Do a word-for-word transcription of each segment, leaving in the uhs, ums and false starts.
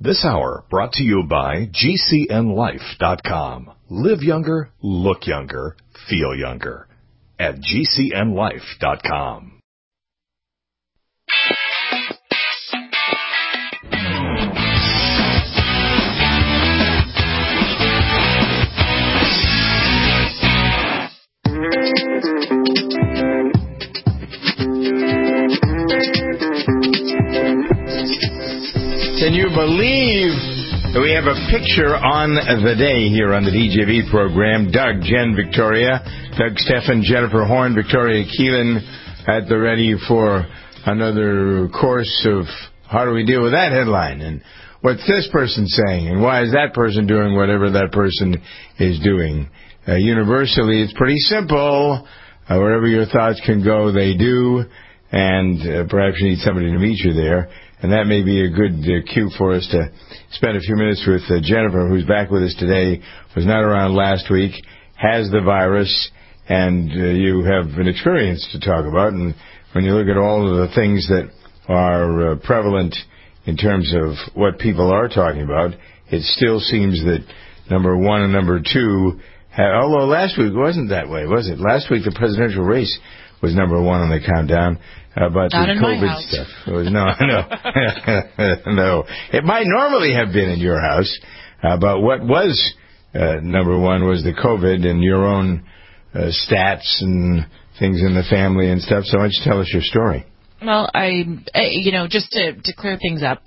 This hour brought to you by G C N life dot com. Live younger, look younger, feel younger at G C N life dot com. Can you believe that we have a picture on the day here on the D J V program? Doug, Jen, Victoria, Doug, Stefan, Jennifer Horn, Victoria Keelan at the ready for another course of how do we deal with that headline and what's this person saying and why is that person doing whatever that person is doing. Uh, universally, it's pretty simple. Uh, wherever your thoughts can go, they do. And uh, perhaps you need somebody to meet you there. And that may be a good uh, cue for us to spend a few minutes with uh, Jennifer, who's back with us today, was not around last week, has the virus, and uh, you have an experience to talk about. And when you look at all of the things that are uh, prevalent in terms of what people are talking about, it still seems that number one and number two, have, although last week wasn't that way, was it? Last week the presidential race was number one on the countdown. Uh, but Not the in COVID my house. stuff. It was, no, no, no. It might normally have been in your house, uh, but what was uh, number one was the COVID and your own uh, stats and things in the family and stuff. So why don't you tell us your story? Well, I, you know, just to, to clear things up,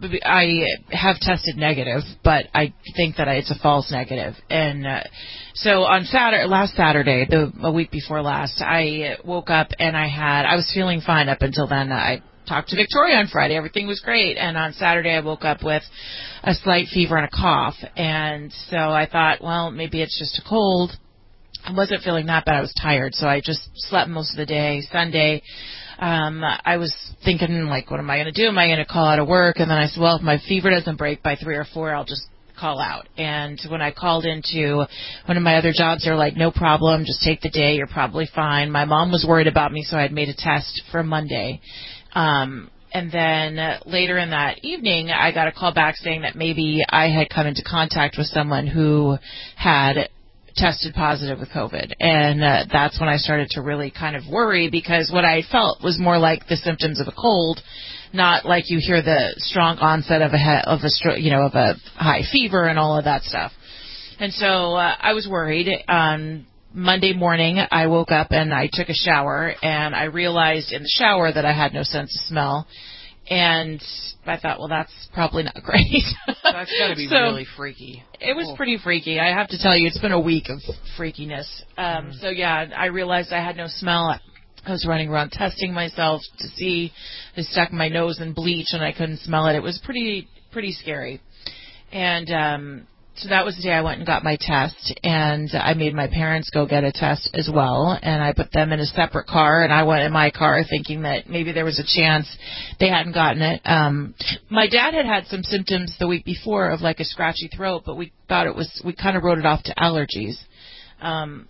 I have tested negative, but I think that it's a false negative. And uh, so on Saturday, last Saturday, the a week before last, I woke up and I had, I was feeling fine up until then. I talked to Victoria on Friday. Everything was great. And on Saturday, I woke up with a slight fever and a cough. And so I thought, well, maybe it's just a cold. I wasn't feeling that bad. I was tired. So I just slept most of the day. Sunday, Um, I was thinking, like, what am I going to do? Am I going to call out of work? And then I said, well, if my fever doesn't break by three or four, I'll just call out. And when I called into one of my other jobs, they were like, no problem, just take the day. You're probably fine. My mom was worried about me, so I had made a test for Monday. Um, and then uh, later in that evening, I got a call back saying that maybe I had come into contact with someone who had tested positive with COVID. And uh, that's when I started to really kind of worry, because what I felt was more like the symptoms of a cold, not like you hear the strong onset of a he- of a stro- you know of a high fever and all of that stuff. And so uh, I was worried. On Monday morning, I woke up and I took a shower, and I realized in the shower that I had no sense of smell. And I thought, well, that's probably not great. That's got to be so, really freaky. It was cool. pretty freaky. I have to tell you, it's been a week of freakiness. Um, mm-hmm. So, yeah, I realized I had no smell. I was running around testing myself to see. I stuck my nose in bleach, and I couldn't smell it. It was pretty pretty scary. And um, so that was the day I went and got my test, and I made my parents go get a test as well, and I put them in a separate car, and I went in my car thinking that maybe there was a chance they hadn't gotten it. Um, my dad had had some symptoms the week before of like a scratchy throat, but we thought it was, we kind of wrote it off to allergies. Um,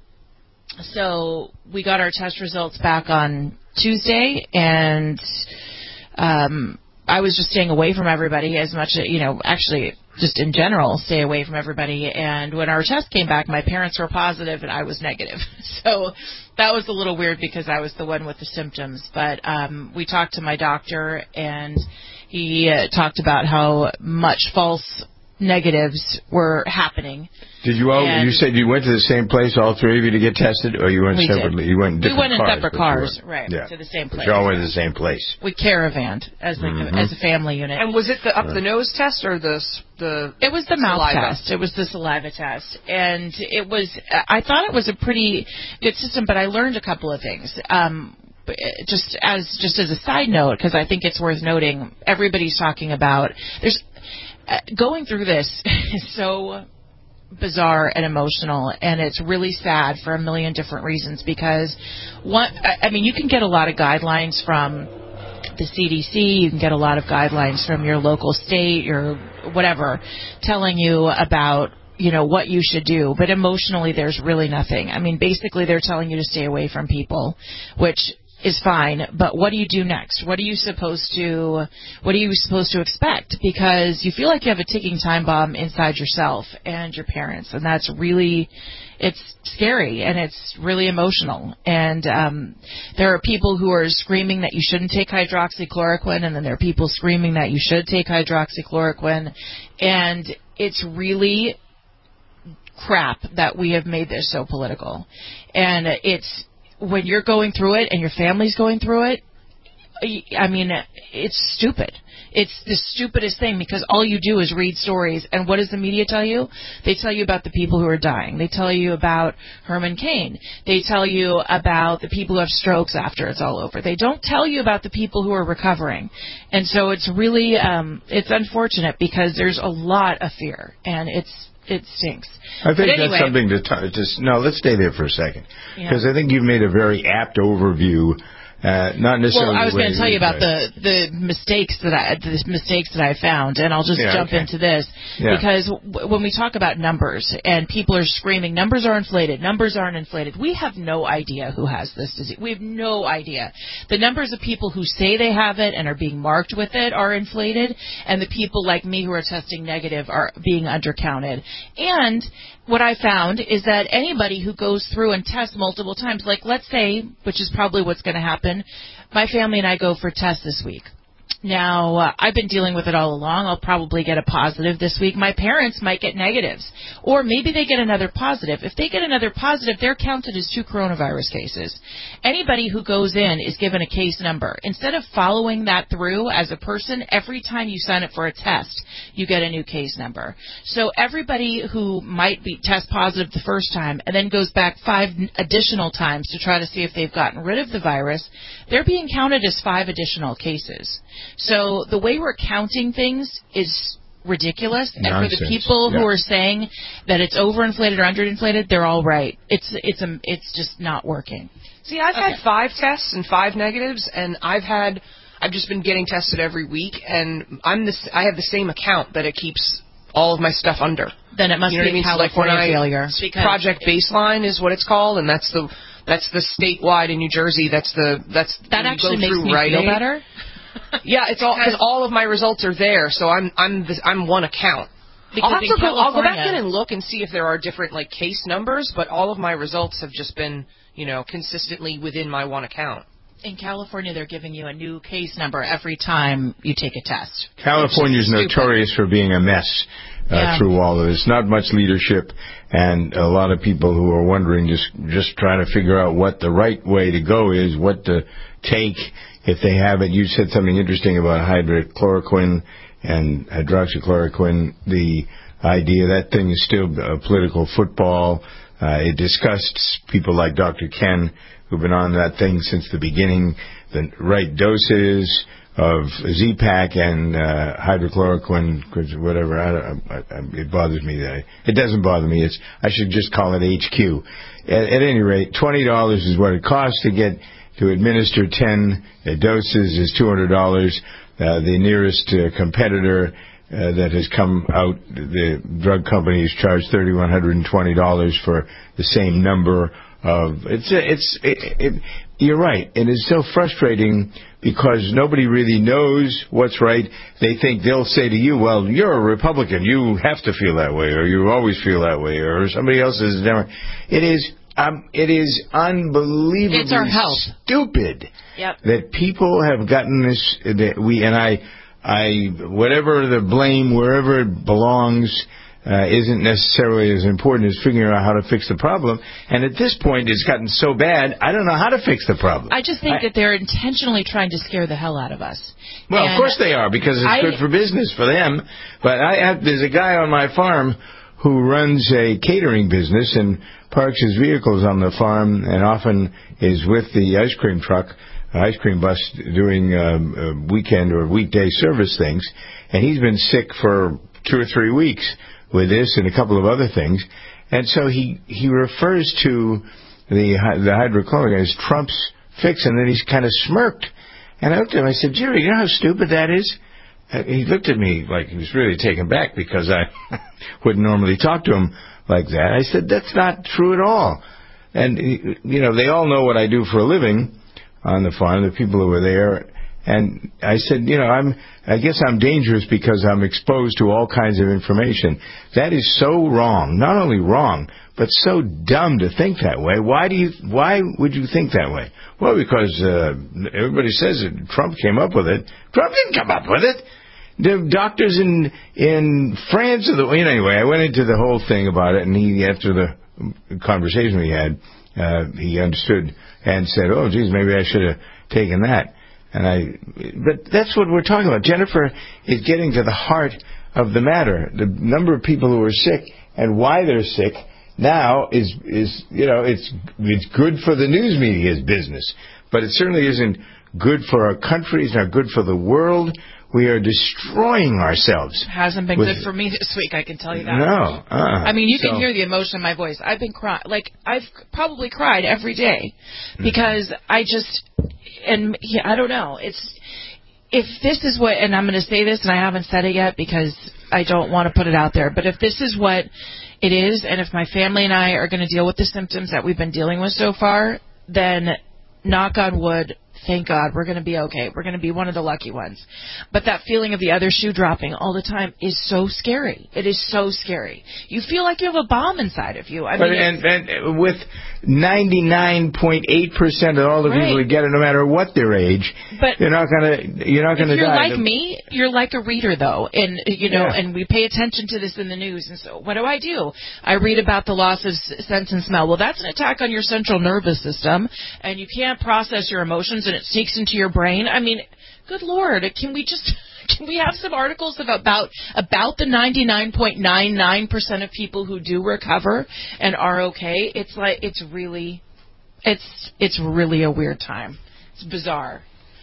so we got our test results back on Tuesday, and um, I was just staying away from everybody as much, you know, actually just in general, stay away from everybody. And when our test came back, my parents were positive and I was negative. So that was a little weird because I was the one with the symptoms. But um, we talked to my doctor, and he uh, talked about how much false negatives were happening. Did you all? And you said you went to the same place, all three of you, to get tested, or you went we separately? Did. You went in different We went in cars, separate cars, right? Yeah. To the same place. But you all went to the same place. We caravanned as a, mm-hmm. as a family unit. And was it the up the nose test or the the? It was the mouth saliva? test. It was the saliva test, and it was. I thought it was a pretty good system, but I learned a couple of things. Um, just as just as a side note, because I think it's worth noting, everybody's talking about there's uh, going through this is so bizarre and emotional, and it's really sad for a million different reasons. Because one, I mean, you can get a lot of guidelines from the C D C, you can get a lot of guidelines from your local state, your whatever, telling you about, you know, what you should do. But emotionally, there's really nothing. I mean, basically, they're telling you to stay away from people, which is fine, but what do you do next? What are you supposed to, what are you supposed to expect? Because you feel like you have a ticking time bomb inside yourself and your parents, and that's really, it's scary and it's really emotional. And um, there are people who are screaming that you shouldn't take hydroxychloroquine, and then there are people screaming that you should take hydroxychloroquine, and it's really crap that we have made this so political. And it's, when you're going through it and your family's going through it, I mean, it's stupid. It's the stupidest thing, because all you do is read stories. And what does the media tell you? They tell you about the people who are dying. They tell you about Herman Cain. They tell you about the people who have strokes after it's all over. They don't tell you about the people who are recovering. And so it's really, um, it's unfortunate, because there's a lot of fear, and it's, it stinks. I think anyway, that's something to t- just no. Let's stay there for a second, because yeah. I think you've made a very apt overview. Uh, not necessarily. Well, I was going to tell you about the the, the mistakes that I the mistakes that I found, and I'll just yeah, jump okay. into this yeah. because w- when we talk about numbers and people are screaming, numbers are inflated, numbers aren't inflated. We have no idea who has this disease. We have no idea. The numbers of people who say they have it and are being marked with it are inflated, and the people like me who are testing negative are being undercounted. And what I found is that anybody who goes through and tests multiple times, like let's say, which is probably what's going to happen, my family and I go for tests this week. Now, uh, I've been dealing with it all along. I'll probably get a positive this week. My parents might get negatives, or maybe they get another positive. If they get another positive, they're counted as two coronavirus cases. Anybody who goes in is given a case number. Instead of following that through as a person, every time you sign up for a test, you get a new case number. So everybody who might be test positive the first time and then goes back five additional times to try to see if they've gotten rid of the virus, they're being counted as five additional cases. So the way we're counting things is ridiculous. Nonsense. And for the people yeah. who are saying that it's overinflated or underinflated, they're all right. It's it's a, it's just not working. See, I've okay. had five tests and five negatives, and I've had I've just been getting tested every week, and I'm this I have the same account that it keeps all of my stuff under. Then it must you know be what I mean? California so like when I, failure. Project Baseline is what it's called, and that's the that's the statewide in New Jersey. That's the that's that actually makes me Rite feel Aid. better. Yeah, it's all because all of my results are there, so I'm I'm this, I'm one account. Because I'll, have to go, I'll go back California- in and look and see if there are different like case numbers, but all of my results have just been, you know, consistently within my one account. In California, they're giving you a new case number every time you take a test. California's notorious for being a mess uh, Yeah. through all of this. Not much leadership, and a lot of people who are wondering, just just trying to figure out what the right way to go is, what to take if they have it. You said something interesting about hydrochloroquine and hydroxychloroquine. The idea that thing is still a political football. Uh, it disgusts people like Doctor Ken, who've been on that thing since the beginning. The right doses of Z-Pak and uh, hydrochloroquine, whatever. I, I, I, it bothers me that I, it doesn't bother me. It's I should just call it H Q. At, at any rate, twenty dollars is what it costs to get to administer ten uh, doses. Is two hundred dollars. Uh, the nearest uh, competitor uh, that has come out, the drug company has charged three thousand one hundred twenty dollars for the same number of. It's it's it, it, you're right. It is so frustrating because nobody really knows what's right. They think they'll say to you, "Well, you're a Republican. You have to feel that way, or you always feel that way, or somebody else is different." It is. Um, it is unbelievably It's our health. stupid Yep. that people have gotten this. That we and I, I whatever the blame, wherever it belongs, uh, isn't necessarily as important as figuring out how to fix the problem. And at this point, it's gotten so bad, I don't know how to fix the problem. I just think I, that they're intentionally trying to scare the hell out of us. Well, And of course they are, because it's I, good for business for them. But I have, there's a guy on my farm who runs a catering business and parks his vehicles on the farm and often is with the ice cream truck, ice cream bus, doing um, uh, weekend or weekday service things. And he's been sick for two or three weeks with this and a couple of other things. And so he, he refers to the the hydrochloric as Trump's fix, and then he's kind of smirked. And I looked at him, I said, "Jerry, you know how stupid that is?" And he looked at me like he was really taken back because I wouldn't normally talk to him like that. I said, "That's not true at all." And, you know, they all know what I do for a living. on the farm, the people who were there. And I said, you know, I'm, I guess I'm dangerous because I'm exposed to all kinds of information. That is so wrong. Not only wrong, but so dumb to think that way. Why do you, why would you think that way? Well, because, uh, everybody says that Trump came up with it. Trump didn't come up with it. The doctors in, in France, or the, anyway, I went into the whole thing about it, and he, after the conversation we had, uh, he understood and said, oh, geez, maybe I should have taken that. And I, but that's what we're talking about. Jennifer is getting to the heart of the matter. The number of people who are sick and why they're sick now is, is, you know, it's, it's good for the news media's business, but it certainly isn't good for our country. It's not good for the world. We are destroying ourselves. It hasn't been with, good for me this week, I can tell you that. No. Uh-uh. I mean, you so, can hear the emotion in my voice. I've been crying. Like, I've probably cried every day because mm-hmm. I just, and yeah, I don't know. It's, if this is what, and I'm going to say this, and I haven't said it yet because I don't want to put it out there, but if this is what it is, and if my family and I are going to deal with the symptoms that we've been dealing with so far, then knock on wood, thank God, we're going to be okay. We're going to be one of the lucky ones. But that feeling of the other shoe dropping all the time is so scary. It is so scary. You feel like you have a bomb inside of you. I but mean, and, and with ninety-nine point eight percent of all the right. people who get it, no matter what their age, but you're not going to you're not going to die. If you're like me, you're like a reader, though, and you know, yeah. and we pay attention to this in the news. And so, what do I do? I read about the loss of sense and smell. Well, that's an attack on your central nervous system, and you can't process your emotions, and it sneaks into your brain. I mean, good Lord, can we just can we have some articles of about about the ninety-nine point nine nine percent of people who do recover and are okay? It's like it's really it's it's really a weird time. It's bizarre.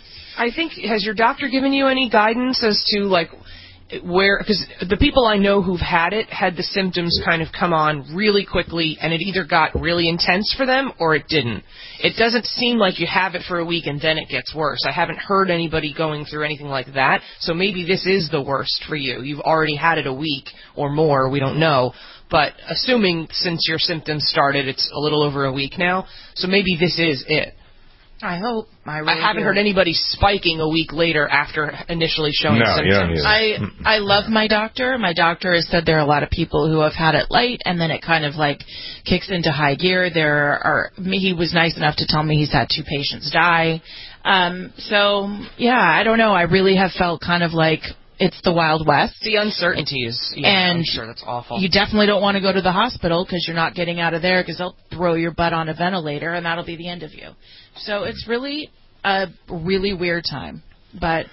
I think, has your doctor given you any guidance as to like where, because the people I know who've had it had the symptoms kind of come on really quickly, and it either got really intense for them or it didn't. It doesn't seem like you have it for a week and then it gets worse. I haven't heard anybody going through anything like that, so maybe this is the worst for you. You've already had it a week or more, we don't know. But assuming since your symptoms started, it's a little over a week now, so maybe this is it. I hope. I, really I haven't do. heard anybody spiking a week later after initially showing no, symptoms. Yeah, I I love my doctor. My doctor has said there are a lot of people who have had it light, and then it kind of like kicks into high gear. There are. He was nice enough to tell me he's had two patients die. Um, so yeah, I don't know. I really have felt kind of like it's the Wild West. The uncertainty is, yeah, and I'm sure that's awful. You definitely don't want to go to the hospital because you're not getting out of there because they'll throw your butt on a ventilator and that'll be the end of you. So it's really a really weird time. But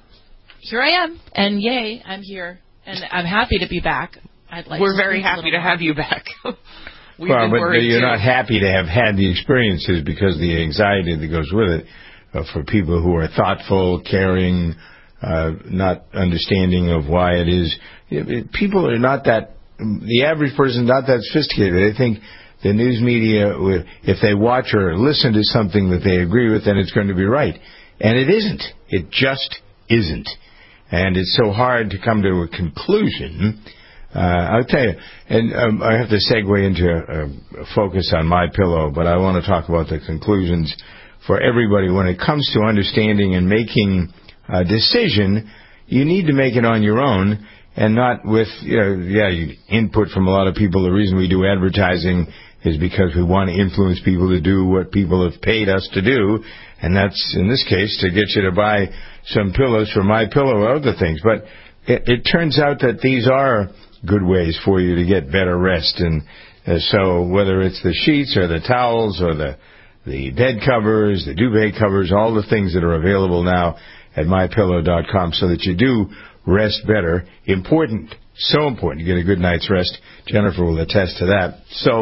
here I am, and yay, I'm here, and I'm happy to be back. I'd like. We're to very happy to more. have you back. We've well, been but worried you're too. not happy to have had the experiences because of the anxiety that goes with it uh, for people who are thoughtful, caring, uh, not understanding of why it is. It, it, people are not that, the average person is not that sophisticated. They think the news media, if they watch or listen to something that they agree with, then it's going to be right. And it isn't. It just isn't. And it's so hard to come to a conclusion. Uh, I'll tell you, and um, I have to segue into a, a focus on MyPillow, but I want to talk about the conclusions for everybody. When it comes to understanding and making a decision, you need to make it on your own and not with, you know, yeah, you input from a lot of people. The reason we do advertising is because we want to influence people to do what people have paid us to do, and that's, in this case, to get you to buy some pillows for MyPillow or other things. But it, it turns out that these are good ways for you to get better rest. And uh, so whether it's the sheets or the towels or the the bed covers, the duvet covers, all the things that are available now at my pillow dot com so that you do rest better. Important, so important, you get a good night's rest. Jennifer will attest to that. So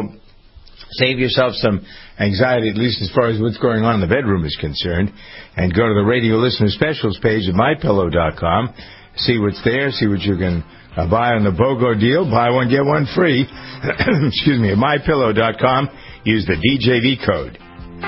save yourself some anxiety, at least as far as what's going on in the bedroom is concerned, and go to the radio listener specials page at my pillow dot com. See what's there, see what you can uh, buy on the BOGO deal. Buy one, get one free. Excuse me, at my pillow dot com. Use the D J V code.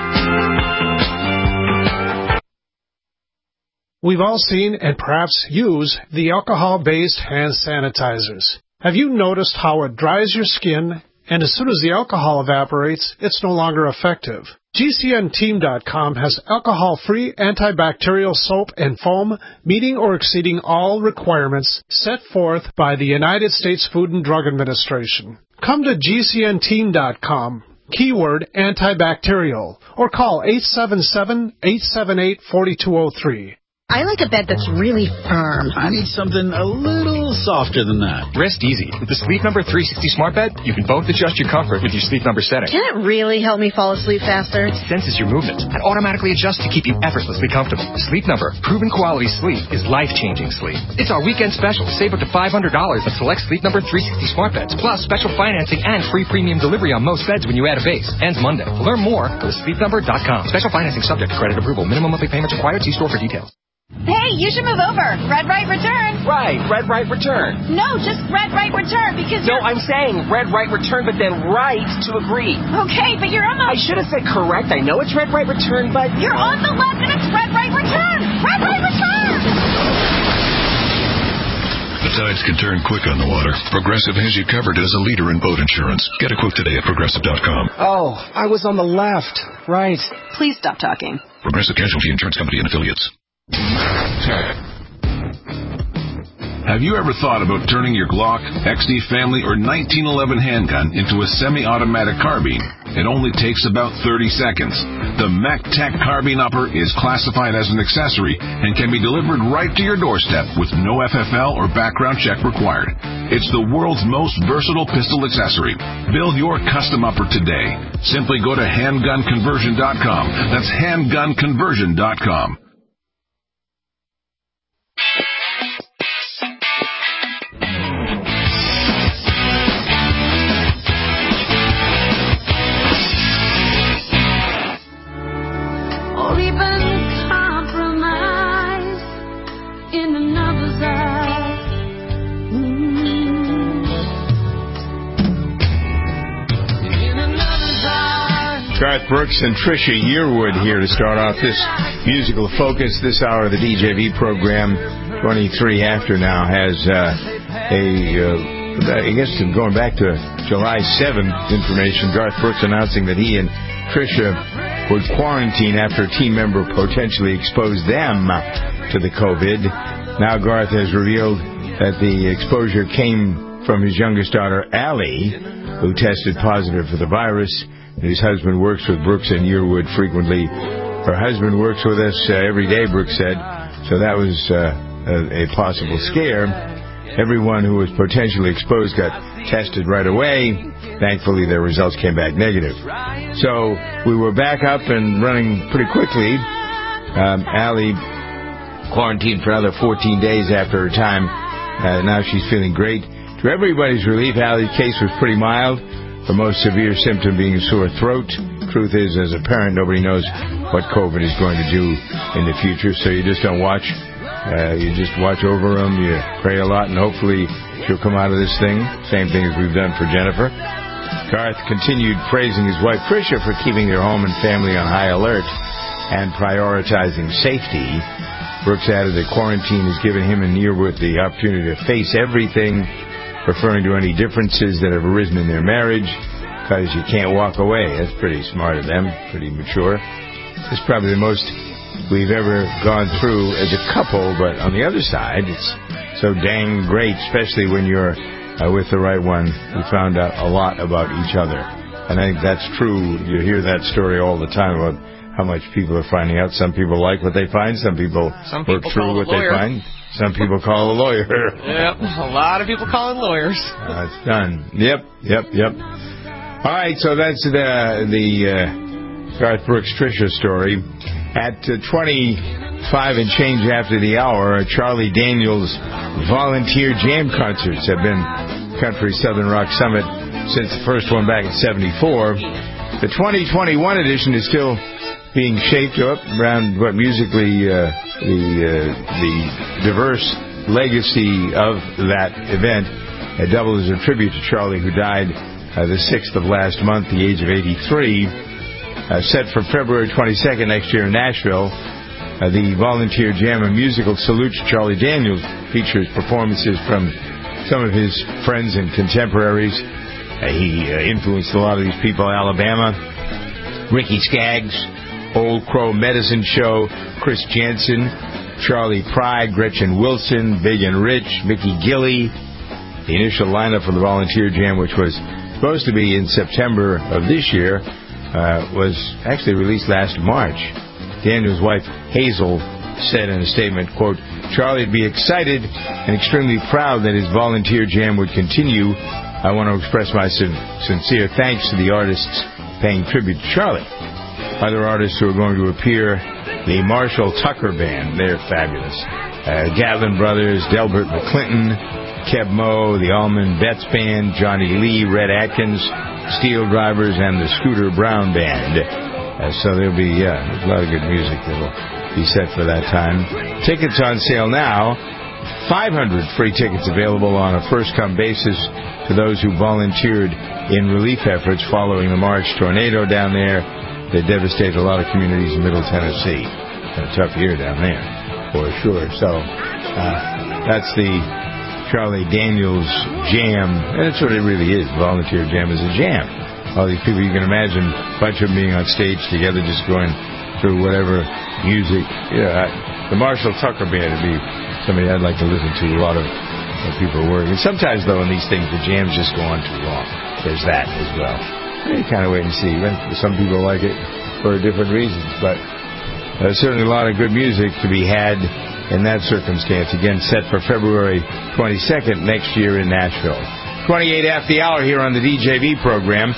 We've all seen and perhaps use the alcohol-based hand sanitizers. Have you noticed how it dries your skin and as soon as the alcohol evaporates, it's no longer effective. G C N Team dot com has alcohol-free antibacterial soap and foam meeting or exceeding all requirements set forth by the United States Food and Drug Administration. Come to G C N Team dot com, keyword antibacterial, or call eight seven seven, eight seven eight, four two zero three. I like a bed that's really firm. I need something a little softer than that. Rest easy. With the Sleep Number three sixty Smart Bed, you can both adjust your comfort with your Sleep Number setting. Can it really help me fall asleep faster? It senses your movement and automatically adjusts to keep you effortlessly comfortable. Sleep Number, proven quality sleep is life-changing sleep. It's our weekend special. Save up to five hundred dollars on select Sleep Number three sixty Smart Beds, plus special financing and free premium delivery on most beds when you add a base. Ends Monday. To learn more, go to sleep number dot com. Special financing subject to credit approval. Minimum monthly payments required. See store for details. Hey, you should move over. Red Right Return. Right, Red Right Return. No, just Red Right Return because No, you're... I'm saying Red Right Return, but then right to agree. Okay, but you're on the... I should have said correct. I know it's Red Right Return, but... You're on the left and it's Red Right Return. Red Right Return. The tides can turn quick on the water. Progressive has you covered as a leader in boat insurance. Get a quote today at progressive dot com. Oh, I was on the left. Right. Please stop talking. Progressive Casualty Insurance Company and Affiliates. Have you ever thought about turning your Glock, X D Family, or nineteen eleven handgun into a semi-automatic carbine? It only takes about thirty seconds. The MacTac Carbine Upper is classified as an accessory and can be delivered right to your doorstep with no F F L or background check required. It's the world's most versatile pistol accessory. Build your custom upper today. Simply go to handgun conversion dot com. That's handgun conversion dot com. Garth Brooks and Trisha Yearwood here to start off this musical focus. This hour of the D J V program, twenty-three after now, has uh, a, uh, I guess going back to July seventh information, Garth Brooks announcing that he and Trisha would quarantine after a team member potentially exposed them to the COVID. Now Garth has revealed that the exposure came from his youngest daughter, Allie, who tested positive for the virus. His husband works with Brooks and Yearwood frequently. Her husband works with us uh, every day, Brooks said. So that was uh, a, a possible scare. Everyone who was potentially exposed got tested right away. Thankfully, their results came back negative. So we were back up and running pretty quickly. Um, Allie quarantined for another fourteen days after her time. Uh, now she's feeling great. To everybody's relief, Allie's case was pretty mild. The most severe symptom being a sore throat. Truth is, as a parent, nobody knows what COVID is going to do in the future, so you just don't watch. Uh, you just watch over them, you pray a lot, and hopefully she'll come out of this thing. Same thing as we've done for Jennifer. Garth continued praising his wife, Trisha, for keeping their home and family on high alert and prioritizing safety. Brooks added that quarantine has given him and Yearwood the opportunity to face everything, referring to any differences that have arisen in their marriage, because you can't walk away. That's pretty smart of them, pretty mature. It's probably the most we've ever gone through as a couple, but on the other side, it's so dang great, especially when you're uh, with the right one. We found out a lot about each other. And I think that's true. You hear that story all the time about how much people are finding out. Some people like what they find. Some people, Some people work through what they find. Some people call a lawyer. Yep, a lot of people calling lawyers. Uh, it's done. Yep, yep, yep. All right, so that's the the uh, Garth Brooks Trisha story. At uh, twenty-five and change after the hour, Charlie Daniels volunteer jam concerts have been Country Southern Rock Summit since the first one back in seventy-four. The twenty twenty-one edition is still being shaped up around what musically uh, the uh, the diverse legacy of that event. It doubled as a tribute to Charlie, who died uh, the sixth of last month, the age of eighty-three. Uh, set for February twenty-second next year in Nashville, uh, the Volunteer Jam, a musical salute to Charlie Daniels, features performances from some of his friends and contemporaries. Uh, he uh, influenced a lot of these people. Alabama, Ricky Skaggs, Old Crow Medicine Show, Chris Jensen, Charlie Pride, Gretchen Wilson, Big and Rich, Mickey Gilley. The initial lineup for the Volunteer Jam, which was supposed to be in September of this year, uh, was actually released last March. Daniel's wife, Hazel, said in a statement, quote, Charlie would be excited and extremely proud that his Volunteer Jam would continue. I want to express my sin- sincere thanks to the artists paying tribute to Charlie. Other artists who are going to appear, the Marshall Tucker Band, they're fabulous. Uh, Gatlin Brothers, Delbert McClinton, Keb Mo, the Allman Betts Band, Johnny Lee, Red Atkins, Steel Drivers, and the Scooter Brown Band. Uh, so there'll be yeah, a lot of good music that'll be set for that time. Tickets on sale now. five hundred free tickets available on a first-come basis to those who volunteered in relief efforts following the March tornado down there that devastated a lot of communities in Middle Tennessee. A tough year down there, for sure. So uh, that's the Charlie Daniels Jam. And that's what it really is. Volunteer Jam is a jam. All these people, you can imagine a bunch of them being on stage together just going through whatever music. Yeah, the Marshall Tucker Band would be somebody I'd like to listen to. A lot of uh, people are working. Sometimes, though, in these things, the jams just go on too long. There's that as well. You kind of wait and see. Some people like it for different reasons, but there's certainly a lot of good music to be had in that circumstance. Again, set for February twenty-second next year in Nashville. twenty-eight after the hour here on the D J V program.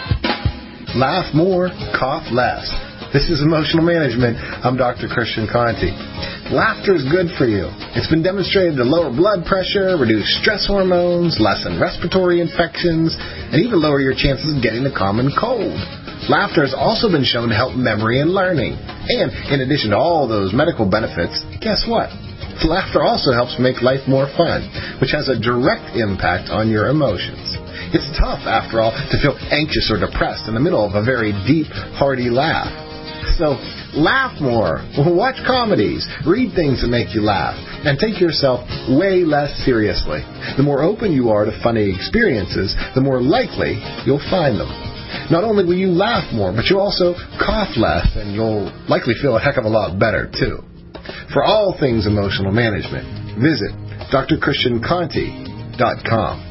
Laugh more, cough less. This is Emotional Management. I'm Doctor Christian Conti. Laughter is good for you. It's been demonstrated to lower blood pressure, reduce stress hormones, lessen respiratory infections, and even lower your chances of getting a common cold. Laughter has also been shown to help memory and learning. And in addition to all those medical benefits, guess what? Laughter also helps make life more fun, which has a direct impact on your emotions. It's tough, after all, to feel anxious or depressed in the middle of a very deep, hearty laugh. So, laugh more, watch comedies, read things that make you laugh, and take yourself way less seriously. The more open you are to funny experiences, the more likely you'll find them. Not only will you laugh more, but you'll also cough less, and you'll likely feel a heck of a lot better, too. For all things emotional management, visit D R Christian Conti dot com.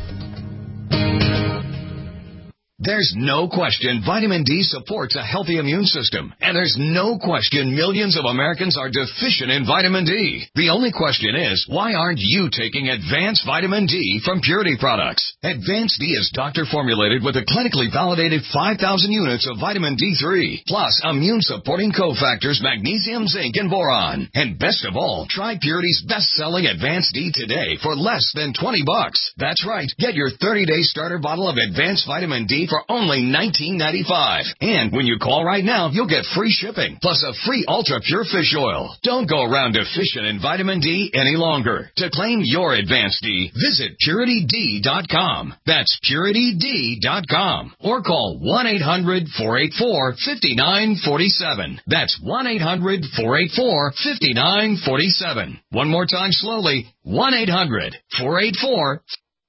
There's no question vitamin D supports a healthy immune system. And there's no question millions of Americans are deficient in vitamin D. The only question is, why aren't you taking Advanced Vitamin D from Purity Products? Advanced D is doctor-formulated with a clinically validated five thousand units of vitamin D three, plus immune-supporting cofactors magnesium, zinc, and boron. And best of all, try Purity's best-selling Advanced D today for less than twenty bucks. That's right. Get your thirty-day starter bottle of Advanced Vitamin D for only nineteen ninety-five. And when you call right now, you'll get free shipping, plus a free Ultra Pure Fish Oil. Don't go around deficient in vitamin D any longer. To claim your Advanced D, visit Purity D dot com. That's Purity D dot com. Or call one eight hundred four eight four five nine four seven. That's one eight hundred four eight four five nine four seven. One more time slowly, one eight hundred four eight four.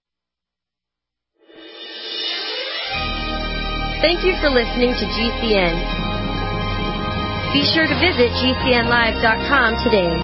Thank you for listening to G C N. Be sure to visit G C N live dot com today.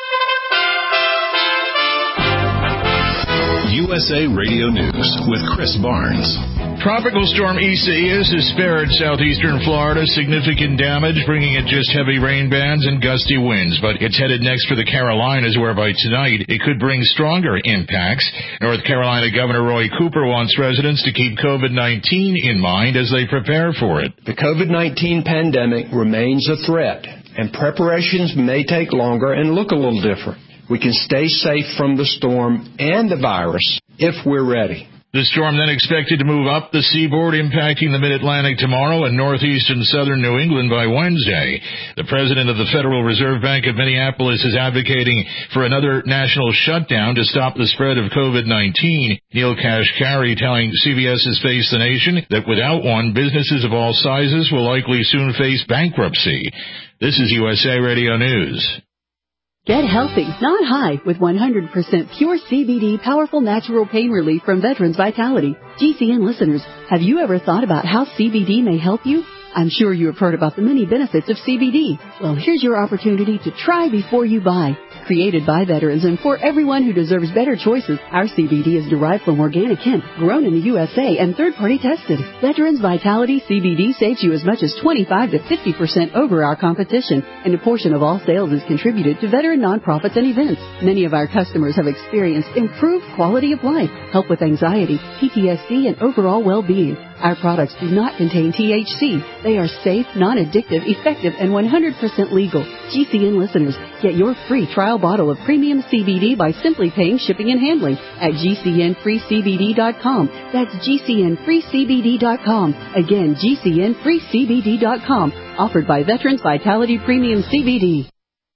U S A Radio News with Chris Barnes. Tropical storm Isaias has spared southeastern Florida significant damage, bringing it just heavy rain bands and gusty winds. But it's headed next for the Carolinas, where by tonight it could bring stronger impacts. North Carolina Governor Roy Cooper wants residents to keep COVID nineteen in mind as they prepare for it. The COVID nineteen pandemic remains a threat, and preparations may take longer and look a little different. We can stay safe from the storm and the virus if we're ready. The storm then expected to move up the seaboard, impacting the mid-Atlantic tomorrow and northeast and southern New England by Wednesday. The president of the Federal Reserve Bank of Minneapolis is advocating for another national shutdown to stop the spread of COVID nineteen. Neil Kashkari telling CBS's Face the Nation that without one, businesses of all sizes will likely soon face bankruptcy. This is U S A Radio News. Get healthy, not high, with one hundred percent pure C B D powerful natural pain relief from Veterans Vitality. G C N listeners, have you ever thought about how C B D may help you? I'm sure you have heard about the many benefits of C B D. Well, here's your opportunity to try before you buy. Created by veterans and for everyone who deserves better choices, our C B D is derived from organic hemp, grown in the U S A and third-party tested. Veterans Vitality C B D saves you as much as twenty-five to fifty percent over our competition, and a portion of all sales is contributed to veteran nonprofits and events. Many of our customers have experienced improved quality of life, help with anxiety, P T S D, and overall well-being. Our products do not contain T H C. They are safe, non-addictive, effective, and one hundred percent legal. G C N listeners, get your free trial bottle of premium C B D by simply paying shipping and handling at G C N free C B D dot com. That's G C N free C B D dot com. Again, G C N free C B D dot com. Offered by Veterans Vitality Premium C B D.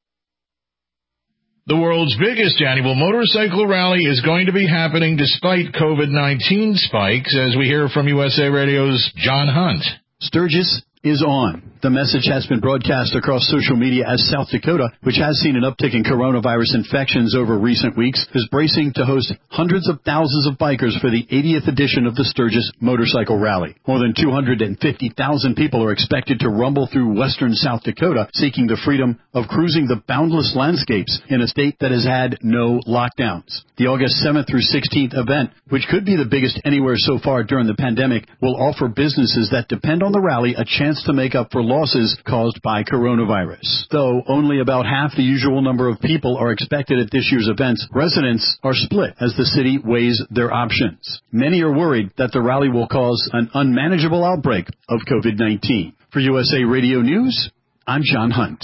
The world's biggest annual motorcycle rally is going to be happening despite COVID nineteen spikes, as we hear from U S A Radio's John Hunt. Sturgis is on. The message has been broadcast across social media as South Dakota, which has seen an uptick in coronavirus infections over recent weeks, is bracing to host hundreds of thousands of bikers for the eightieth edition of the Sturgis Motorcycle Rally. More than two hundred fifty thousand people are expected to rumble through western South Dakota, seeking the freedom of cruising the boundless landscapes in a state that has had no lockdowns. The August seventh through sixteenth event, which could be the biggest anywhere so far during the pandemic, will offer businesses that depend on the rally a chance to make up for losses caused by coronavirus. Though only about half the usual number of people are expected at this year's events, residents are split as the city weighs their options. Many are worried that the rally will cause an unmanageable outbreak of COVID nineteen. For U S A Radio News, I'm John Hunt.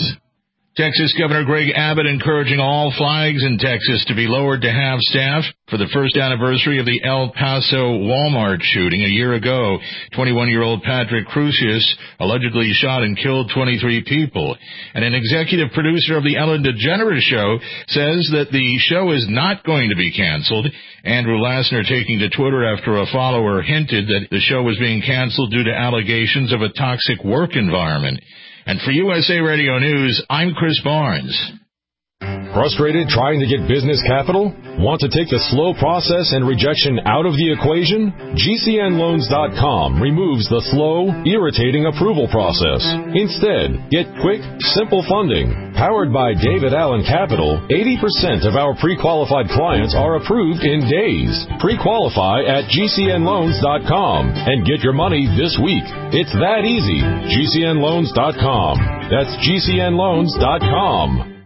Texas Governor Greg Abbott encouraging all flags in Texas to be lowered to half staff for the first anniversary of the El Paso Walmart shooting a year ago. twenty-one-year-old Patrick Crucius allegedly shot and killed twenty-three people. And an executive producer of the Ellen DeGeneres Show says that the show is not going to be canceled. Andrew Lassner taking to Twitter after a follower hinted that the show was being canceled due to allegations of a toxic work environment. And for U S A Radio News, I'm Chris Barnes. Frustrated trying to get business capital? Want to take the slow process and rejection out of the equation? G C N loans dot com removes the slow, irritating approval process. Instead, get quick, simple funding. Powered by David Allen Capital, eighty percent of our pre-qualified clients are approved in days. Pre-qualify at G C N loans dot com and get your money this week. It's that easy. G C N loans dot com. That's G C N loans dot com.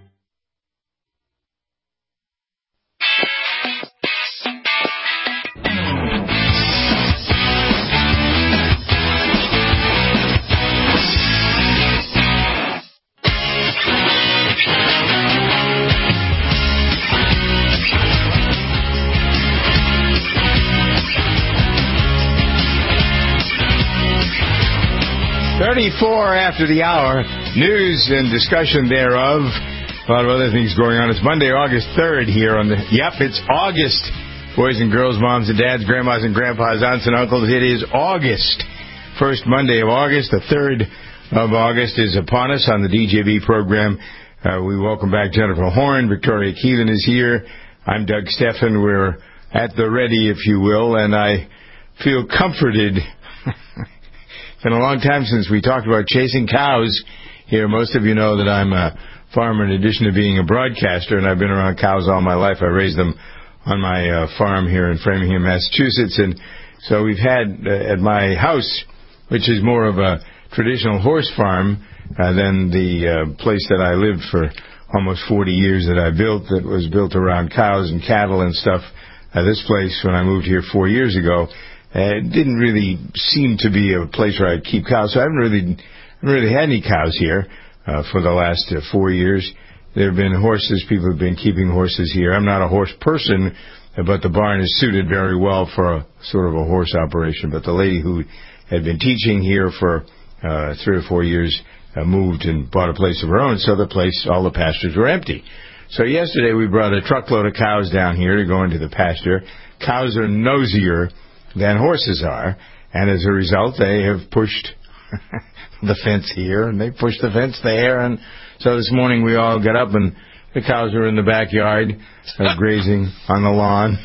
thirty-four after the hour. News and discussion thereof. A lot of other things going on. It's Monday, August third here on the... Yep, it's August. Boys and girls, moms and dads, grandmas and grandpas, aunts and uncles. It is August. First Monday of August. The third of August is upon us on the D J V program. Uh, we welcome back Jennifer Horn. Victoria Keelan is here. I'm Doug Steffen. We're at the ready, if you will, and I feel comforted. It's been a long time since we talked about chasing cows here. Most of you know that I'm a farmer in addition to being a broadcaster, and I've been around cows all my life. I raised them on my uh, farm here in Framingham, Massachusetts, and so we've had uh, at my house, which is more of a traditional horse farm uh, than the uh, place that I lived for almost forty years that I built, that was built around cows and cattle and stuff. Uh, this place, when I moved here four years ago, Uh, it didn't really seem to be a place where I'd keep cows, so I haven't really, haven't really had any cows here uh, for the last uh, four years. There have been horses. People have been keeping horses here. I'm not a horse person, but the barn is suited very well for a sort of a horse operation. But the lady who had been teaching here for uh, three or four years uh, moved and bought a place of her own, so the place, all the pastures were empty. So yesterday we brought a truckload of cows down here to go into the pasture. Cows are nosier than horses are, and as a result they have pushed the fence here and they pushed the fence there, and so this morning we all got up and The cows are in the backyard, uh, grazing on the lawn.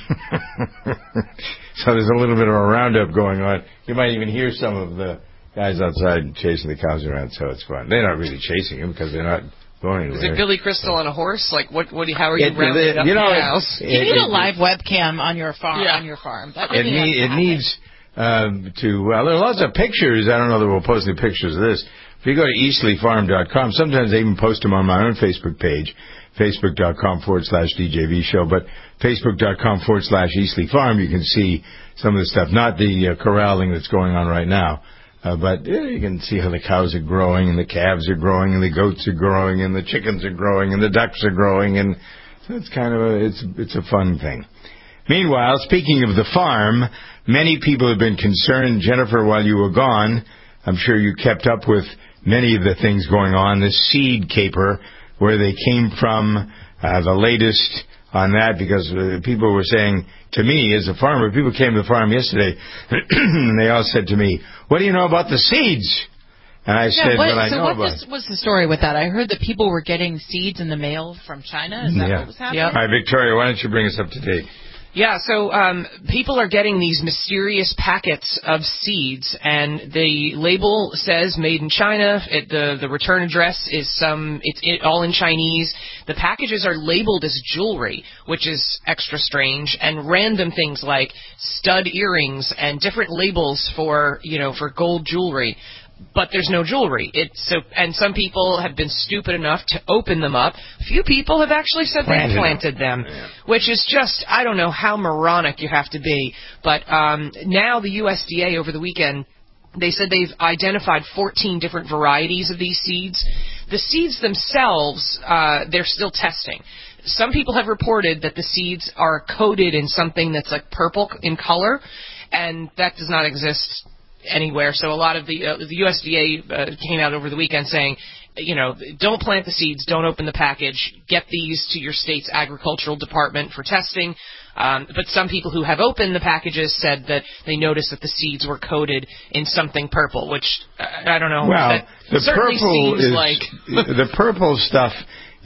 So there's a little bit of a roundup going on. You might even hear some of the guys outside chasing the cows around, so it's fun. They're not really chasing them because they're not going anywhere. Is it Billy Crystal on a horse? Like, what? What? How are you It- rounding it- up you know, the it- cows? You need it- a live webcam on your farm. Yeah. On your farm. That It, really need, has to it happen. needs um, to, well, there are lots of pictures. I don't know that we'll post any pictures of this. If you go to eastleigh farm dot com, sometimes I even post them on my own Facebook page, facebook.com forward slash DJV show, but facebook.com forward slash Eastleigh Farm, you can see some of the stuff, not the uh, corralling that's going on right now. Uh, but yeah, you can see how the cows are growing, and the calves are growing, and the goats are growing, and the chickens are growing, and the ducks are growing, and so it's kind of a, it's, it's a fun thing. Meanwhile, speaking of the farm, many people have been concerned, Jennifer, while you were gone, I'm sure you kept up with many of the things going on, the seed caper, where they came from, uh, the latest on that, because uh, people were saying to me as a farmer, people came to the farm yesterday, and they all said to me, what do you know about the seeds? And I Yeah, said, what, well, I so know what about was, was the story with that? I heard that people were getting seeds in the mail from China. Is that yeah. what was happening? All right, Victoria, why don't you bring us up to date? Yeah, so um, people are getting these mysterious packets of seeds, and the label says "Made in China." It, the the return address is some it's it, all in Chinese. The packages are labeled as jewelry, which is extra strange, and random things like stud earrings and different labels for you know for gold jewelry. But there's no jewelry. It's so, and some people have been stupid enough to open them up. Few people have actually said they planted them, yeah. Which is just, I don't know how moronic you have to be. But um, now the U S D A over the weekend, they said they've identified fourteen different varieties of these seeds. The seeds themselves, uh, they're still testing. Some people have reported that the seeds are coated in something that's like purple in color, and that does not exist anywhere. So a lot of the uh, the U S D A uh, came out over the weekend saying, you know, don't plant the seeds, don't open the package, get these to your state's agricultural department for testing. Um, but some people who have opened the packages said that they noticed that the seeds were coated in something purple, which uh, I don't know. Well, that the certainly purple seems is like the purple stuff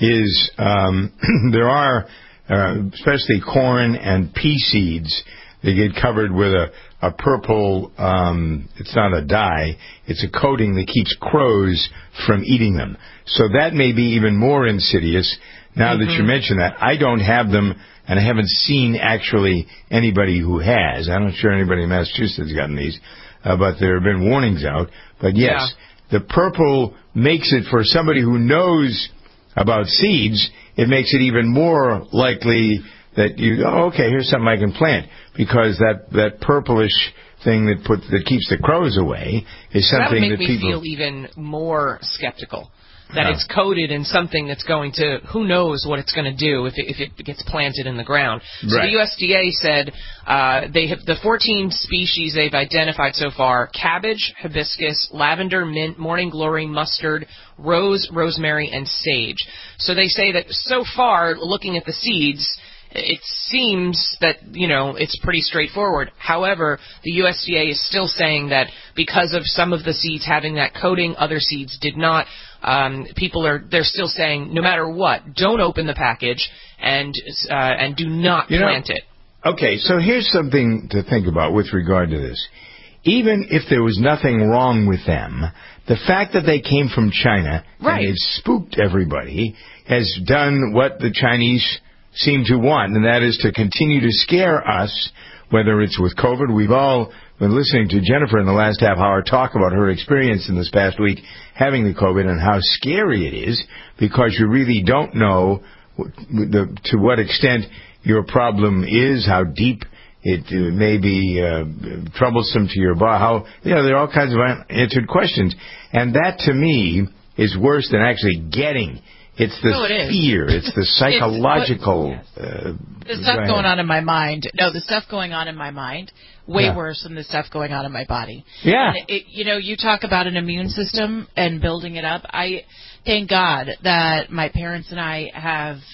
is um, there are uh, especially corn and pea seeds. They get covered with a, a purple, um, it's not a dye, it's a coating that keeps crows from eating them. So that may be even more insidious now mm-hmm. that you mention that. I don't have them, and I haven't seen actually anybody who has. I'm not sure anybody in Massachusetts has gotten these, uh, but there have been warnings out. But yes, yeah. the purple makes it, for somebody who knows about seeds, it makes it even more likely that you, oh, okay, here's something I can plant, because that, that purplish thing that put that keeps the crows away is something that would make that me people feel even more skeptical. That yeah. it's coated in something that's going to, who knows what it's going to do if it, if it gets planted in the ground. So right. the U S D A said uh, they have the fourteen species they've identified so far: cabbage, hibiscus, lavender, mint, morning glory, mustard, rose, rosemary, and sage. So they say that so far, looking at the seeds, it seems that, you know, it's pretty straightforward. However, the U S D A is still saying that because of some of the seeds having that coating, other seeds did not. Um, people are, they're still saying, no matter what, don't open the package and uh, and do not you plant know, it. Okay, so here's something to think about with regard to this. Even if there was nothing wrong with them, the fact that they came from China right. and it spooked everybody has done what the Chinese seem to want, and that is to continue to scare us, whether it's with COVID. We've all been listening to Jennifer in the last half hour talk about her experience in this past week having the COVID and how scary it is, because you really don't know the, to what extent your problem is, how deep it uh, may be uh, troublesome to your body. How, you know, there are all kinds of unanswered questions. And that, to me, is worse than actually getting. It's the no, it fear. It's the psychological. It's what, uh, the stuff going on in my mind. No, the stuff going on in my mind, way yeah. worse than the stuff going on in my body. Yeah. And it, you know, you talk about an immune system and building it up. I thank God that my parents and I have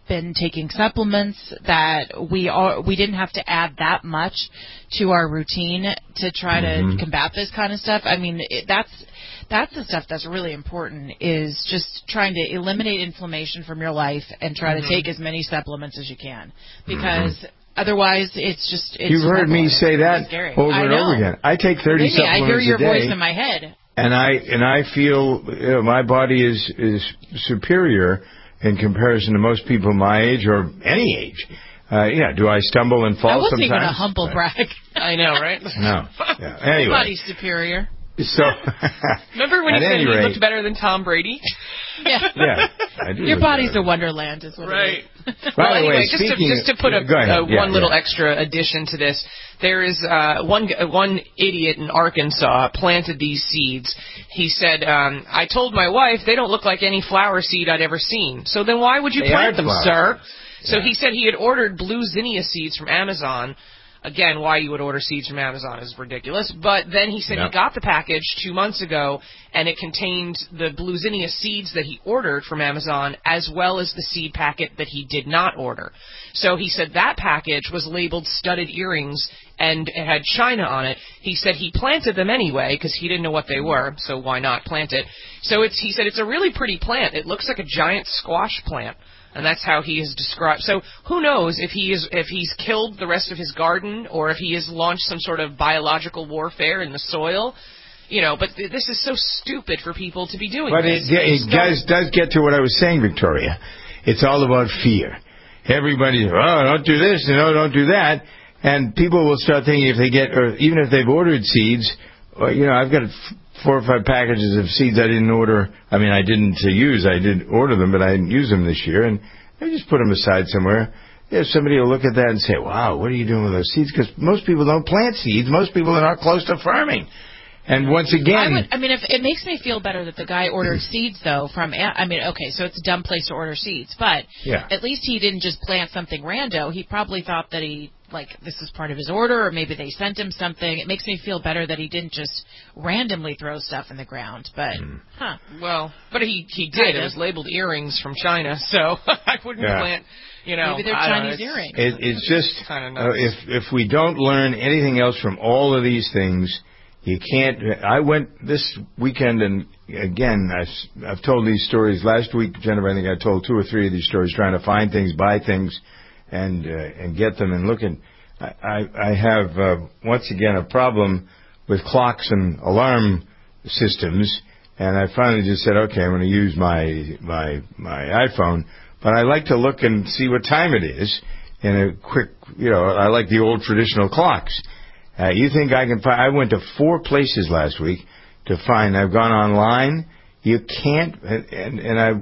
been taking supplements, that we are we didn't have to add that much to our routine to try mm-hmm. to combat this kind of stuff. I mean, it, that's that's the stuff that's really important, is just trying to eliminate inflammation from your life and try mm-hmm. to take as many supplements as you can, because mm-hmm. otherwise it's just it's You've heard me say that over I and know. over again. I take thirty Maybe. supplements I hear your a day, voice in my head. And I and I feel you know, my body is is superior in comparison to most people my age or any age. Uh, yeah, do I stumble and fall I wasn't sometimes? even a humble brag. I know, right? No. Yeah. Anyway. My body's superior. So, remember when you said rate, he looked better than Tom Brady? Yeah. Yeah. I do Your body's better. a wonderland, is what right. it is. Well, By the anyway, way, just to, just to put a, yeah, uh, one little yeah. extra addition to this, there is uh, one one idiot in Arkansas planted these seeds. He said, um, I told my wife they don't look like any flower seed I'd ever seen. So then why would you they plant them, flowers. sir? So yeah. he said he had ordered blue zinnia seeds from Amazon. Again, why you would order seeds from Amazon is ridiculous. But then he said yep. he got the package two months ago, and it contained the blue zinnia seeds that he ordered from Amazon, as well as the seed packet that he did not order. So he said that package was labeled studded earrings, and it had China on it. He said he planted them anyway, because he didn't know what they were, so why not plant it? So it's, he said it's a really pretty plant. It looks like a giant squash plant. And that's how he is described. So who knows if he is if he's killed the rest of his garden, or if he has launched some sort of biological warfare in the soil. You know, but th- this is so stupid for people to be doing but this. But it, it does, does get to what I was saying, Victoria. It's all about fear. Everybody, oh, don't do this, you know, don't do that. And people will start thinking if they get, or even if they've ordered seeds, or, you know, I've got four or five packages of seeds I didn't order. I mean, I didn't uh, use. I did order them, but I didn't use them this year. And I just put them aside somewhere. Yeah, somebody will look at that and say, wow, what are you doing with those seeds? Because most people don't plant seeds. Most people are not close to farming. And once again... I, would, I mean, if it makes me feel better that the guy ordered seeds, though, from... I mean, okay, so it's a dumb place to order seeds, but yeah. at least he didn't just plant something rando. He probably thought that he, like, this is part of his order, or maybe they sent him something. It makes me feel better that he didn't just randomly throw stuff in the ground, but, mm. huh. Well, but he, he did. It was labeled earrings from China, so I wouldn't yeah. plant... You know, maybe they're Chinese know, earrings. It, it's just, uh, if if we don't learn anything else from all of these things, you can't. I went this weekend, and again, I've, I've told these stories last week, Jennifer. I think I told two or three of these stories, trying to find things, buy things, and uh, and get them and looking. I I, I have uh, once again a problem with clocks and alarm systems, and I finally just said, okay, I'm going to use my my my iPhone. But I like to look and see what time it is in a quick, you know, I like the old traditional clocks. Uh, you think I can find, I went to four places last week to find, I've gone online, you can't, and, and, and I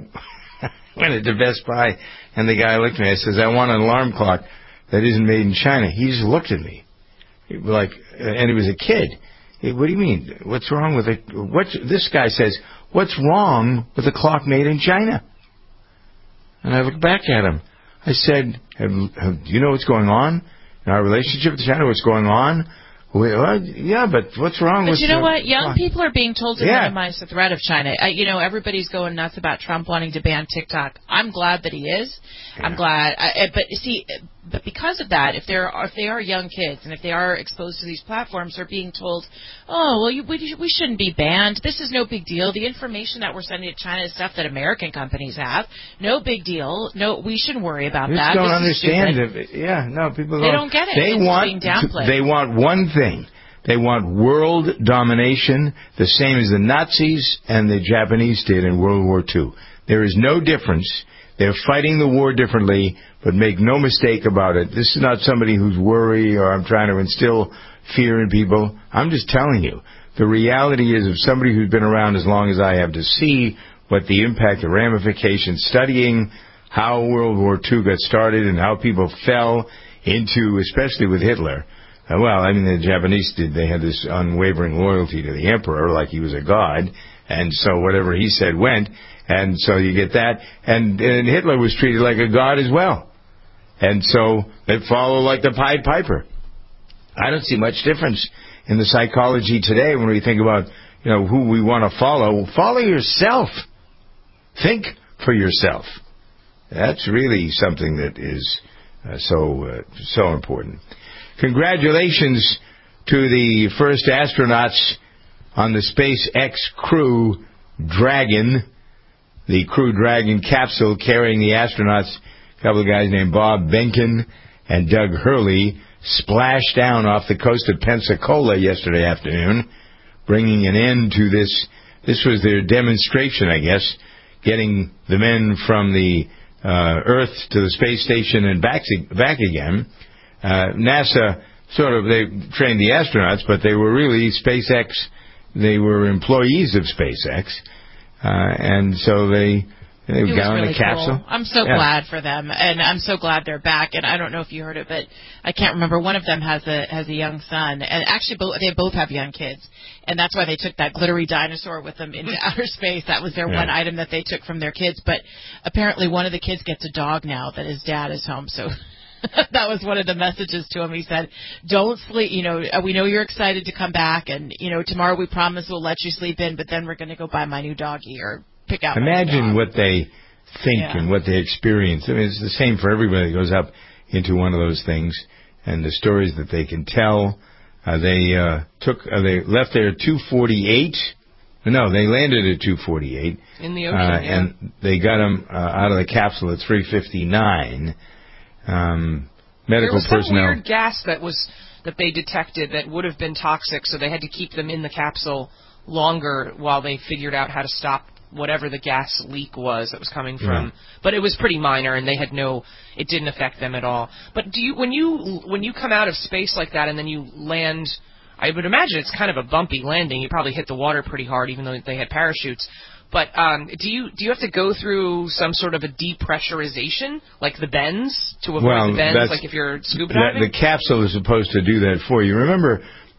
went into Best Buy, and the guy looked at me and says, I want an alarm clock that isn't made in China. He just looked at me, he, like, and he was a kid. He, what do you mean? What's wrong with it? What's, this guy says, what's wrong with a clock made in China? And I looked back at him. I said, have, have, do you know what's going on in our relationship with China? What's going on? We, well, yeah, but what's wrong but with... But you know the, what? Young people are being told to yeah. minimize the threat of China. I, you know, everybody's going nuts about Trump wanting to ban TikTok. I'm glad that he is. Yeah. I'm glad. I, but see, but because of that, if they're if they are young kids and if they are exposed to these platforms, they're being told, oh, well, you, we, we shouldn't be banned. This is no big deal. The information that we're sending to China is stuff that American companies have. No big deal. No, we shouldn't worry about Just that. don't this understand it. Yeah, no, people they don't. don't get it. They it's want being downplayed. They want one thing. They want world domination, the same as the Nazis and the Japanese did in World War Two. There is no difference. They're fighting the war differently, but make no mistake about it. This is not somebody who's worried or I'm trying to instill fear in people. I'm just telling you. The reality is of somebody who's been around as long as I have to see what the impact, the ramifications, studying how World War Two got started and how people fell into, especially with Hitler. Uh, well, I mean, the Japanese did. They had this unwavering loyalty to the emperor, like he was a god, and so whatever he said went, and so you get that. And, and Hitler was treated like a god as well, and so they follow like the Pied Piper. I don't see much difference in the psychology today when we think about, you know, who we want to follow. Follow yourself. Think for yourself. That's really something that is uh, so uh, so important. Congratulations to the first astronauts on the SpaceX Crew Dragon, the Crew Dragon capsule carrying the astronauts, a couple of guys named Bob Behnken and Doug Hurley, splashed down off the coast of Pensacola yesterday afternoon, bringing an end to this. This was their demonstration, I guess, getting the men from the uh, Earth to the space station and back, back again. Uh, NASA sort of, they trained the astronauts, but they were really SpaceX, they were employees of SpaceX, uh, and so they... They got on the capsule. Cool. I'm so yeah. glad for them, and I'm so glad they're back. And I don't know if you heard it, but I can't remember. One of them has a has a young son, and actually both, they both have young kids, and that's why they took that glittery dinosaur with them into outer space. That was their yeah. one item that they took from their kids. But apparently, one of the kids gets a dog now that his dad is home. So that was one of the messages to him. He said, "Don't sleep. You know, we know you're excited to come back, and you know, tomorrow we promise we'll let you sleep in, but then we're going to go buy my new doggy or." Pick out Imagine what they think yeah. and what they experience. I mean, it's the same for everybody that goes up into one of those things, and the stories that they can tell. Uh, they uh, took, uh, they left there at two forty-eight. No, they landed at two forty-eight in the ocean, uh, yeah. and they got them uh, out of the capsule at three fifty-nine. Um, medical there was personnel. Some weird gas that was that they detected that would have been toxic, so they had to keep them in the capsule longer while they figured out how to stop whatever the gas leak was that was coming from. Yeah. But it was pretty minor, and they had no, it didn't affect them at all. But do you, when you, when you come out of space like that and then you land, I would imagine it's kind of a bumpy landing. You probably hit the water pretty hard, even though they had parachutes. But um, do you do you have to go through some sort of a depressurization, like the bends, to avoid well, the bends, like if you're scuba diving? That, the capsule is supposed to do that for you. Remember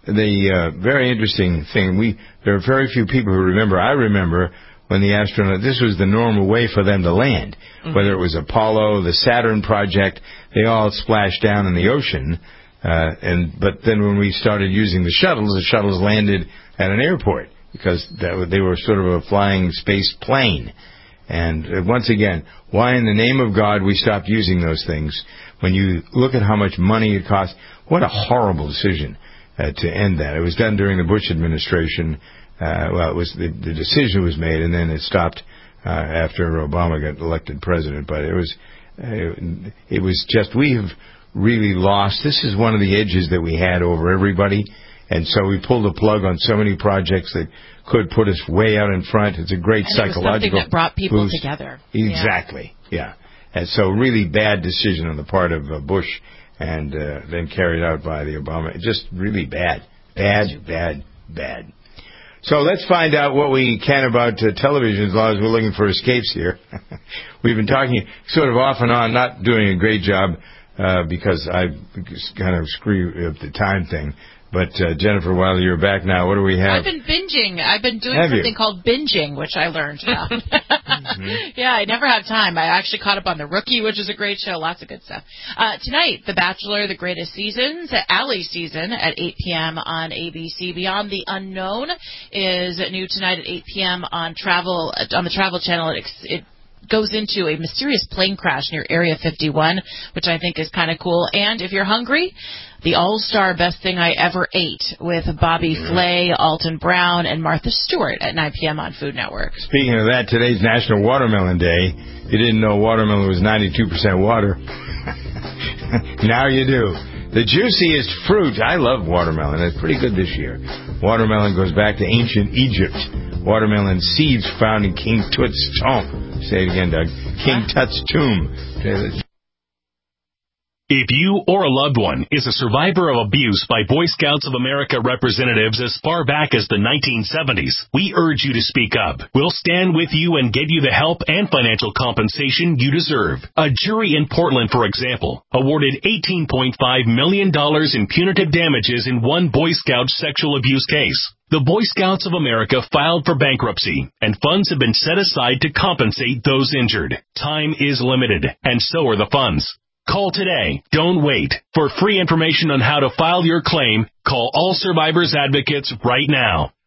the uh, very interesting thing, we there are very few people who remember. I remember when the astronaut, this was the normal way for them to land. Mm-hmm. Whether it was Apollo, the Saturn project, they all splashed down in the ocean. Uh, and but then when we started using the shuttles, the shuttles landed at an airport because that, they were sort of a flying space plane. And uh, once again, why in the name of God we stopped using those things? When you look at how much money it cost, what a horrible decision uh, to end that. It was done during the Bush administration. Uh, well, it was the, the decision was made, and then it stopped uh, after Obama got elected president. But it was uh, it was just we have really lost. This is one of the edges that we had over everybody, and so we pulled the plug on so many projects that could put us way out in front. It's a great and psychological it was something that brought people boost. together. Exactly, yeah. yeah. And so really bad decision on the part of uh, Bush, and uh, then carried out by the Obama. Just really bad, bad, bad, bad. So let's find out what we can about uh, television as long as we're looking for escapes here. We've been talking sort of off and on, not doing a great job uh, because I kind of screw up the time thing. But, uh, Jennifer, while you're back now, what do we have? I've been binging. I've been doing have something you? called binging, which I learned about. mm-hmm. Yeah, I never have time. I actually caught up on The Rookie, which is a great show. Lots of good stuff. Uh, tonight, The Bachelor, The Greatest Seasons, Allie's Season at eight p.m. on A B C. Beyond the Unknown is new tonight at eight p.m. on Travel on the Travel Channel. It, it goes into a mysterious plane crash near Area fifty-one, which I think is kind of cool. And if you're hungry, the All-Star Best Thing I Ever Ate with Bobby Flay, Alton Brown, and Martha Stewart at nine p.m. on Food Network. Speaking of that, today's National Watermelon Day. You didn't know watermelon was ninety-two percent water. Now you do. The juiciest fruit. I love watermelon. It's pretty good this year. Watermelon goes back to ancient Egypt. Watermelon seeds found in King Tut's tomb. Say it again, Doug. King Tut's tomb. If you or a loved one is a survivor of abuse by Boy Scouts of America representatives as far back as the nineteen seventies, we urge you to speak up. We'll stand with you and get you the help and financial compensation you deserve. A jury in Portland, for example, awarded eighteen point five million dollars in punitive damages in one Boy Scout sexual abuse case. The Boy Scouts of America filed for bankruptcy, and funds have been set aside to compensate those injured. Time is limited, and so are the funds. Call today. Don't wait. For free information on how to file your claim, call All Survivors Advocates right now.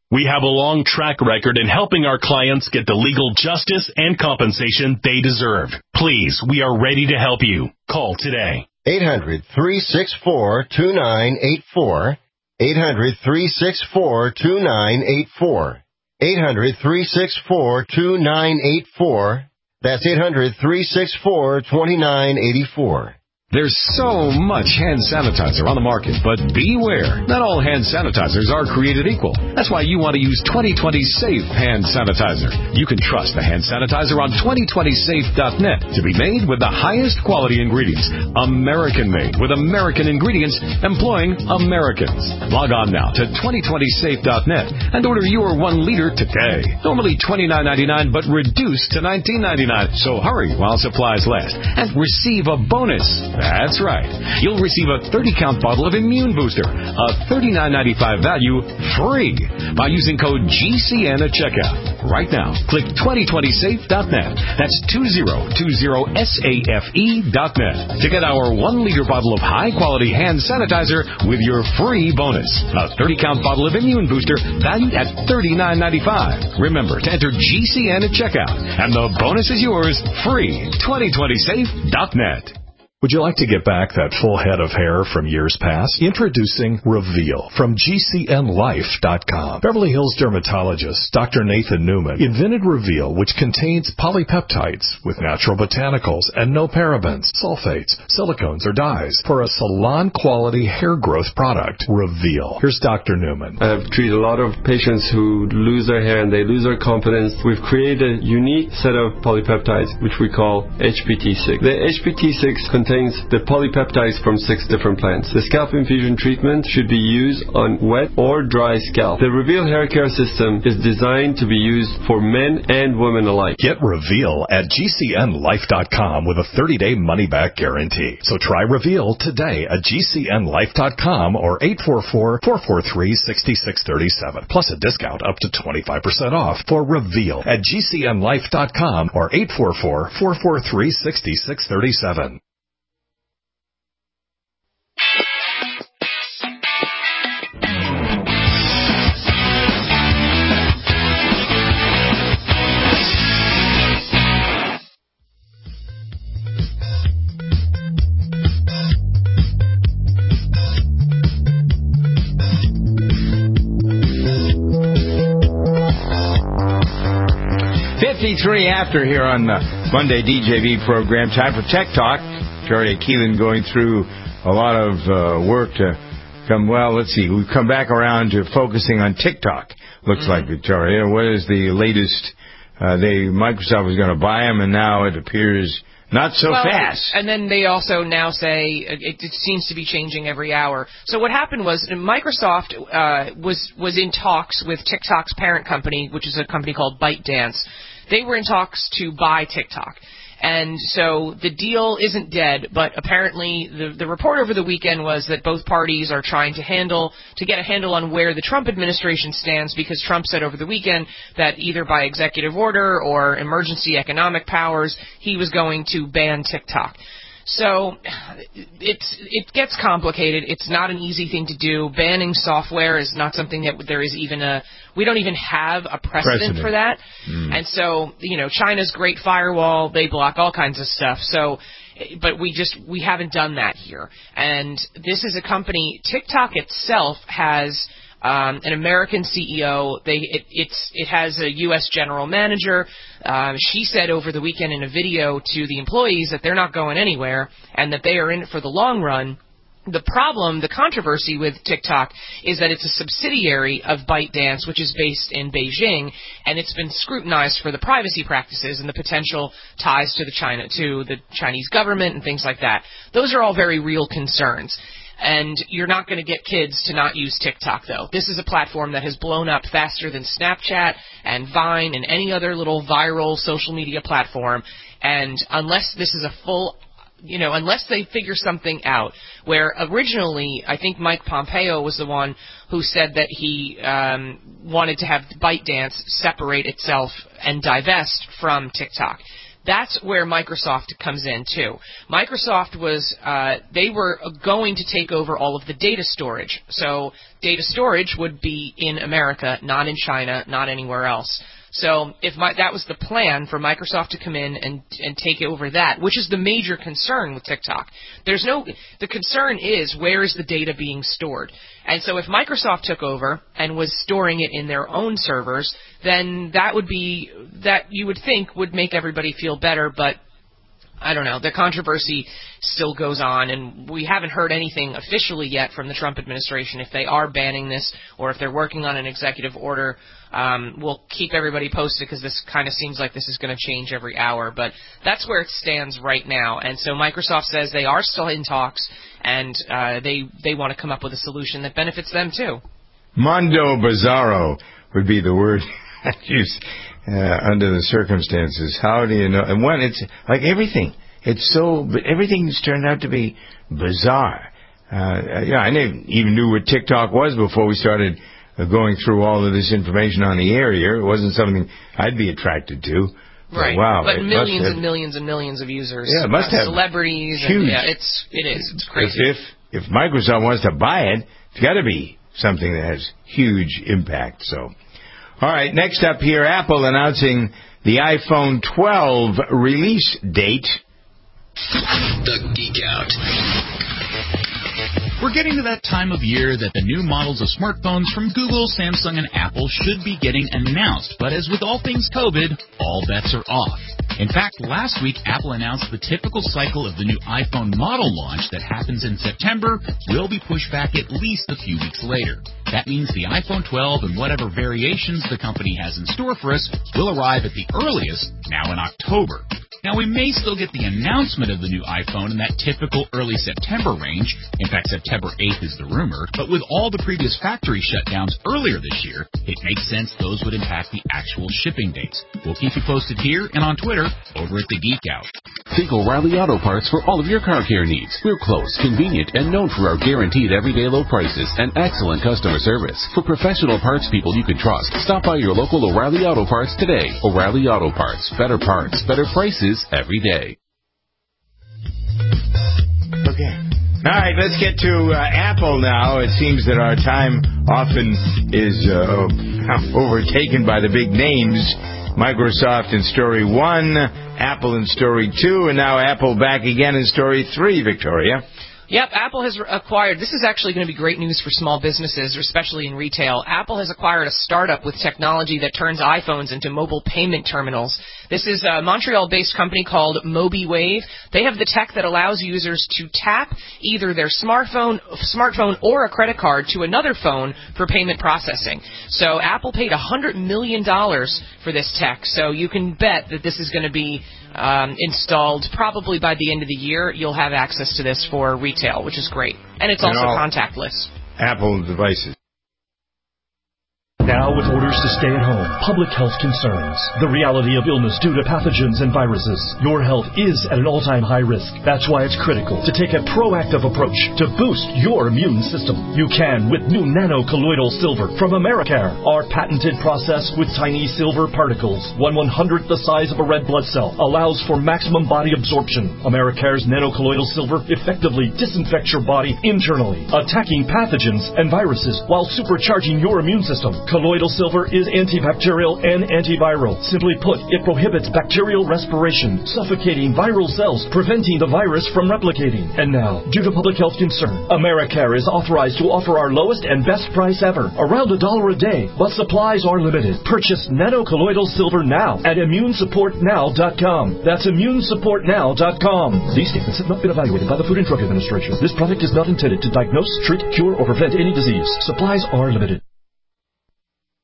We have a long track record in helping our clients get the legal justice and compensation they deserve. Please, we are ready to help you. Call today. eight hundred, three six four, two nine eight four. eight hundred, three six four, two nine eight four. eight hundred, three six four, two nine eight four. That's eight hundred, three six four, two nine eight four. There's so much hand sanitizer on the market, but beware. Not all hand sanitizers are created equal. That's why you want to use twenty twenty Safe Hand Sanitizer. You can trust the hand sanitizer on twenty twenty safe dot net to be made with the highest quality ingredients. American-made with American ingredients employing Americans. Log on now to twenty twenty safe dot net and order your one liter today. Normally twenty-nine ninety-nine, but reduced to nineteen ninety-nine. So hurry while supplies last and receive a bonus. That's right. You'll receive a thirty count bottle of Immune Booster, a thirty-nine ninety-five value, free by using code G C N at checkout. Right now, click twenty twenty safe dot net. That's twenty twenty safe dot net to get our one liter bottle of high-quality hand sanitizer with your free bonus. A thirty count bottle of Immune Booster valued at thirty-nine ninety-five. Remember to enter G C N at checkout, and the bonus is yours, free. twenty twenty safe dot net. Would you like to get back that full head of hair from years past? Introducing Reveal from G C N life dot com. Beverly Hills dermatologist Doctor Nathan Newman invented Reveal, which contains polypeptides with natural botanicals and no parabens, sulfates, silicones, or dyes for a salon-quality hair growth product. Reveal. Here's Doctor Newman. I've treated a lot of patients who lose their hair and they lose their confidence. We've created a unique set of polypeptides, which we call H P T six. The H P T six contains the polypeptides from six different plants. The scalp infusion treatment should be used on wet or dry scalp. The Reveal hair care system is designed to be used for men and women alike. Get Reveal at G C N life dot com with a thirty day money-back guarantee. So try Reveal today at G C N life dot com or eight four four, four four three, six six three seven. Plus a discount up to twenty-five percent off for Reveal at G C N life dot com or eight four four, four four three, six six three seven. fifty-three after here on the Monday D J V program. Time for Tech Talk. Victoria Keelan going through a lot of uh, work to come, well, let's see. We've come back around to focusing on TikTok, looks mm-hmm. like, Victoria. What is the latest? Uh, they Microsoft was going to buy them, and now it appears not so well, fast. And then they also now say it, it seems to be changing every hour. So what happened was Microsoft uh, was was in talks with TikTok's parent company, which is a company called ByteDance. They were in talks to buy TikTok. And so the deal isn't dead, but apparently the, the report over the weekend was that both parties are trying to handle, to get a handle on where the Trump administration stands, because Trump said over the weekend that either by executive order or emergency economic powers, he was going to ban TikTok. So it's it gets complicated. It's not an easy thing to do. Banning software is not something that there is even a we don't even have a precedent, precedent. for that. Mm. And so, you know, China's Great Firewall, they block all kinds of stuff. So but we just we haven't done that here. And this is a company, TikTok itself has Um, an American C E O. They it, it's it has a U S general manager. Uh, she said over the weekend in a video to the employees that they're not going anywhere and that they are in it for the long run. The problem, the controversy with TikTok is that it's a subsidiary of ByteDance, which is based in Beijing, and it's been scrutinized for the privacy practices and the potential ties to the China to the Chinese government and things like that. Those are all very real concerns. And you're not going to get kids to not use TikTok, though. This is a platform that has blown up faster than Snapchat and Vine and any other little viral social media platform. And unless this is a full, you know, unless they figure something out, where originally I think Mike Pompeo was the one who said that he um, wanted to have ByteDance separate itself and divest from TikTok. That's where Microsoft comes in, too. Microsoft was, uh, they were going to take over all of the data storage. So data storage would be in America, not in China, not anywhere else. So if my, that was the plan for Microsoft to come in and, and take over that, which is the major concern with TikTok. There's no, the concern is where is the data being stored? And so if Microsoft took over and was storing it in their own servers, then that would be, that you would think would make everybody feel better, but I don't know. The controversy still goes on, and we haven't heard anything officially yet from the Trump administration if they are banning this or if they're working on an executive order. Um, we'll keep everybody posted because this kind of seems like this is going to change every hour, but that's where it stands right now. And so Microsoft says they are still in talks, and uh, they they want to come up with a solution that benefits them too. Mondo Bizarro would be the word used uh, under the circumstances. How do you know? And one, it's like everything. It's so, but everything's turned out to be bizarre. Uh, yeah, I never even knew what TikTok was before we started going through all of this information on the air here. It wasn't something I'd be attracted to. Right. But, wow. But millions have, and millions and millions of users. Yeah, it must uh, have celebrities. Huge. And, yeah, it's, it is. It's crazy. If, if, if Microsoft wants to buy it, it's got to be something that has huge impact. So, all right, next up here, Apple announcing the iPhone twelve release date. The Geek Out. We're getting to that time of year that the new models of smartphones from Google, Samsung, and Apple should be getting announced. But as with all things COVID, all bets are off. In fact, last week, Apple announced the typical cycle of the new iPhone model launch that happens in September will be pushed back at least a few weeks later. That means the iPhone twelve and whatever variations the company has in store for us will arrive at the earliest now in October. Now, we may still get the announcement of the new iPhone in that typical early September range. In fact, September eighth is the rumor. But with all the previous factory shutdowns earlier this year, it makes sense those would impact the actual shipping dates. We'll keep you posted here and on Twitter over at The Geek Out. Think O'Reilly Auto Parts for all of your car care needs. We're close, convenient, and known for our guaranteed everyday low prices and excellent customer service. For professional parts people you can trust, stop by your local O'Reilly Auto Parts today. O'Reilly Auto Parts. Better parts, better prices every day. Okay. All right, let's get to uh, Apple now. It seems that our time often is uh, overtaken by the big names. Microsoft in story one, Apple in story two, and now Apple back again in story three, Victoria. Yep, Apple has acquired, this is actually going to be great news for small businesses, especially in retail. Apple has acquired a startup with technology that turns iPhones into mobile payment terminals. This is a Montreal-based company called MobiWave. They have the tech that allows users to tap either their smartphone, smartphone or a credit card to another phone for payment processing. So Apple paid one hundred million dollars for this tech, so you can bet that this is going to be Um, installed probably by the end of the year. You'll have access to this for retail, which is great. And it's also contactless. Apple devices. Now with orders to stay at home, public health concerns, the reality of illness due to pathogens and viruses, your health is at an all-time high risk. That's why it's critical to take a proactive approach to boost your immune system. You can with new nano-colloidal silver from Americare. Our patented process with tiny silver particles, one one-hundredth the size of a red blood cell, allows for maximum body absorption. Americare's nano-colloidal silver effectively disinfects your body internally, attacking pathogens and viruses while supercharging your immune system. Colloidal silver is antibacterial and antiviral. Simply put, it prohibits bacterial respiration, suffocating viral cells, preventing the virus from replicating. And now, due to public health concern, Americare is authorized to offer our lowest and best price ever, around a dollar a day, but supplies are limited. Purchase nano-colloidal silver now at immune support now dot com. That's immune support now dot com. These statements have not been evaluated by the Food and Drug Administration. This product is not intended to diagnose, treat, cure, or prevent any disease. Supplies are limited.